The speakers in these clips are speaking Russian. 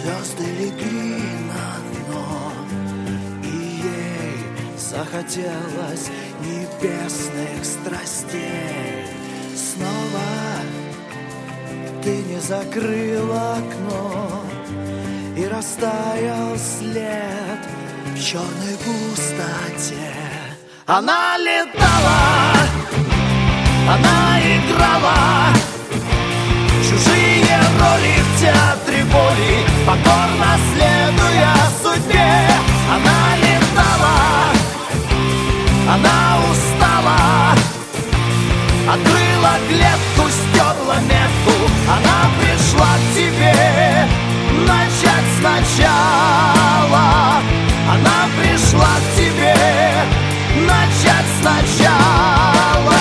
Звезды легли на дно, и ей захотелось небесных страстей. Снова ты не закрыл окно, и растаял след в черной пустоте. Она летала, она играла чужие роли в театре боли, покорно следуя судьбе. Она летала, она устала, открыла клетку, стерла метку. Она пришла к тебе начать сначала. Она пришла к тебе начать сначала.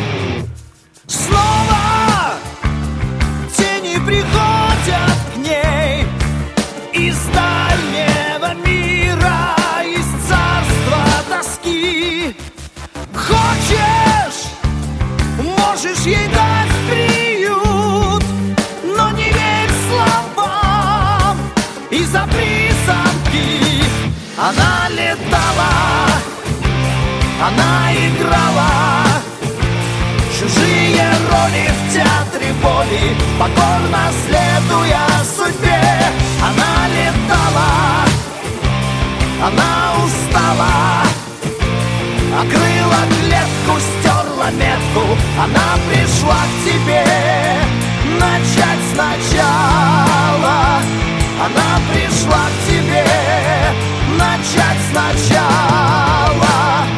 Снова тени приходят к ней из дальнего мира, из царства тоски. Хочешь, можешь ей дать приют, но не верь словам и запри замки. Она летала, она играла чужие роли в театре боли, покорно следуя судьбе. Она летала, она устала, открыла клетку, стерла метку. Она пришла к тебе начать сначала. Она пришла к тебе начать сначала.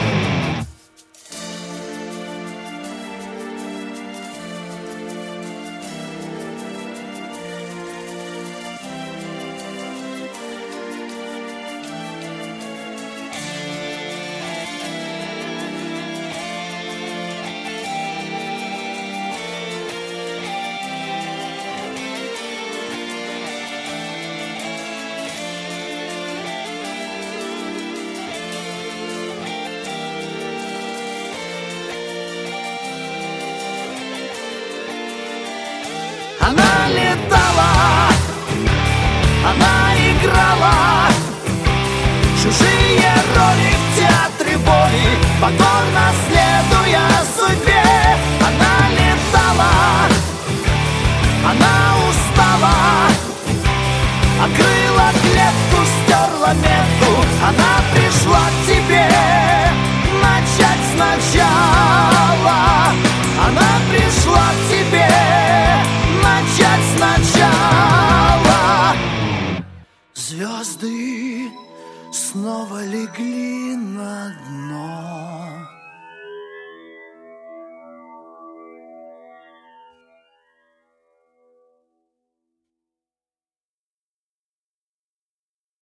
Она летала, она играла чужие роли в театре боли, покорно следуя судьбе. Она летала, она устала, открыла клетку, стерла метку. Она пришла к тебе начать сначала. Она пришла к тебе начать сначала. Звезды снова легли на дно,